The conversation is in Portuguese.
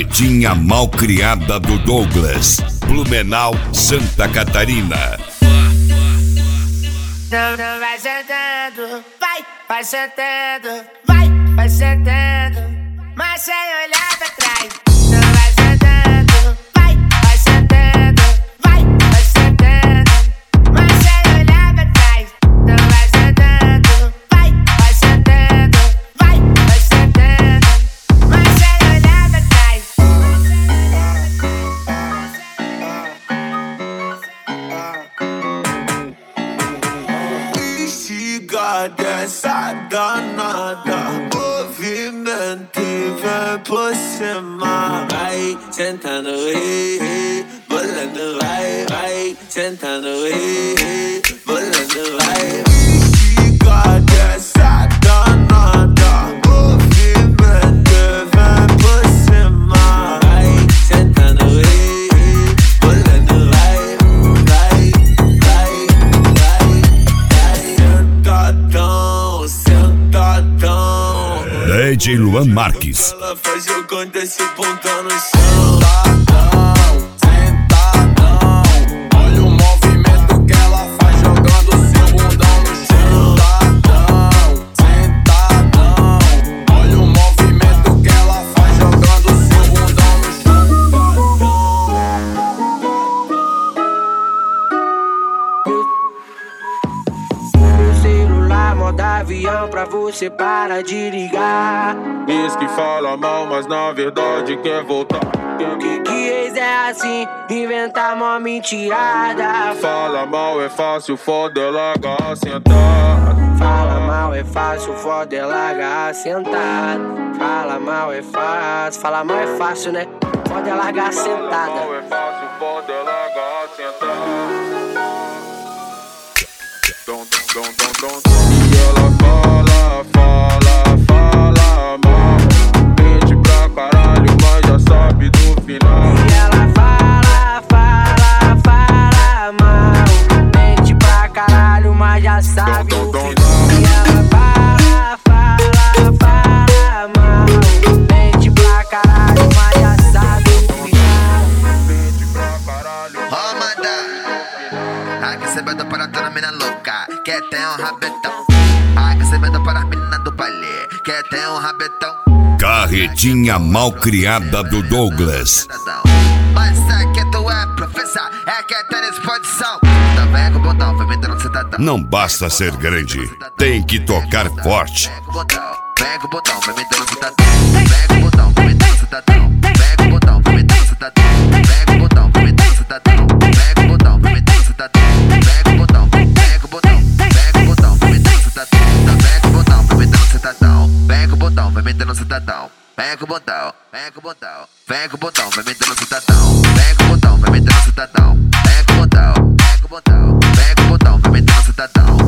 Carretinha mal criada do Douglas, Blumenau, Santa Catarina. Não vai sentando, vai sentando, vai sentando, mas sem olhar pra trás. Não vai sentando, vai sentando, vai sentando, mas sem olhar pra trás. Não vai sentando, vai sentando, vai sentando, mas sem olhar pra trás. Bexiga dessa danada, movimento e vem por cima. Vai sentando, bolando, vai sentando, bolando, vai. Bexiga dessa danada, movimento e vem por cima. Vai sentando, bolando, vai. Sentadão. DJ Luan Marques. Ela faz jogando esse pontão no chão. Sentadão. Olha o movimento que ela faz jogando seu bundão no chão. Sentadão. Olha o movimento que ela faz jogando seu bundão no Meu celular, modo avião, pra você parar de ligar. Diz que fala mal, mas na verdade quer voltar. Que ex é assim, inventar mó mentirada. Fala mal é fácil, foda é largar sentado. Fala mal é fácil, foda é largar sentado. Fala mal é fácil, né? Foda é largar Fala sentada. mal é fácil, foda é largar sentado. E ela fala mal. Mente pra caralho, mas já sabe do final. E ela fala mal. Mente pra caralho, mas já sabe o final. E ela fala mal. Mente pra caralho, mas já sabe o final. Mente pra caralho. Ó, manda, aqui cê vai dar para toda mina louca, quer ter um rabetão. Aqui cê vai dar para as meninas do baile, quer ter um rabetão. Carretinha mal criada do Douglas. Mas é que tu é professor, é que é ter exposição. Também com o botão, vai metendo no cidadão. Não basta ser grande, tem que tocar forte. Vem com o botão, vai metendo no cidadão. Vem com o botão, vai metendo no cidadão. Vem com o botão, vai metendo no cidadão. Vem com o botão, vai metendo no cidadão. Vem com o botão, vai metendo no cidadão. Vem com o botão, vem com o botão. Vem com o botão, vai metendo no cidadão. Vem com o botão, vai metendo no cidadão. Vem com o botão, vai metendo no cidadão. Vem com o botão, vem com o botão. Vem com o botão, vai metendo no cidadão. Vem com o botão, vai metendo no cidadão. Vem com o botão, vem com o botão. Vem com o botão, vai metendo no cidadão.